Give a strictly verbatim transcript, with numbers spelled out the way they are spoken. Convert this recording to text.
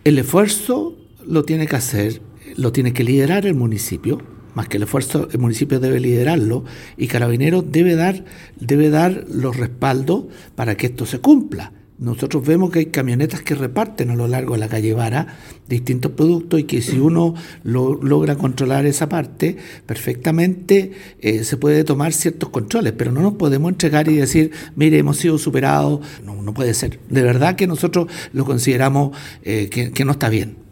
El esfuerzo lo tiene que hacer, lo tiene que liderar el municipio, más que el esfuerzo, el municipio debe liderarlo y Carabineros debe dar, debe dar los respaldos para que esto se cumpla. Nosotros vemos que hay camionetas que reparten a lo largo de la calle Vara distintos productos y que si uno lo, logra controlar esa parte, perfectamente eh, se puede tomar ciertos controles, pero no nos podemos entregar y decir, mire, hemos sido superados. No, no puede ser. De verdad que nosotros lo consideramos eh, que, que no está bien.